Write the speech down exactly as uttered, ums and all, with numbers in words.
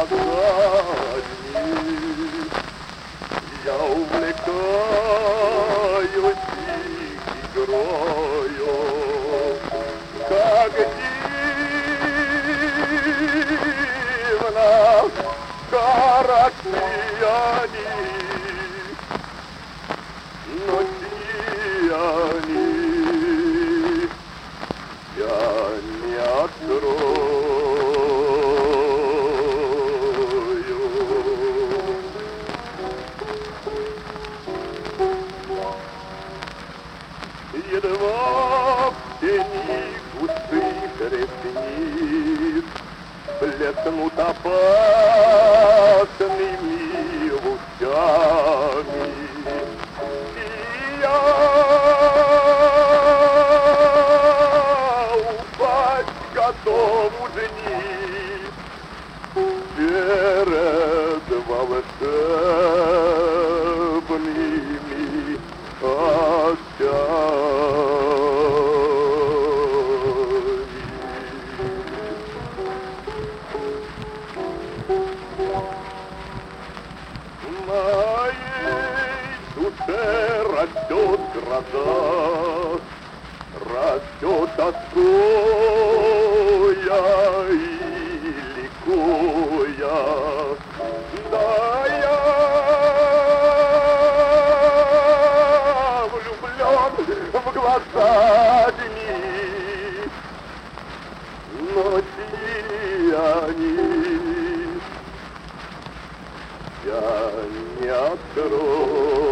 глазами я увлекаюсь игрою, как дивно характеры они, но сияни я не открою. Едва в тени густых ресниц блеснут опасными лучами, и я упасть готов уже низ перед волшебными В моей душе растет гроза, растет тоскуя и ликуя. Да, я влюблен в глаза дни, но сияние я не открою.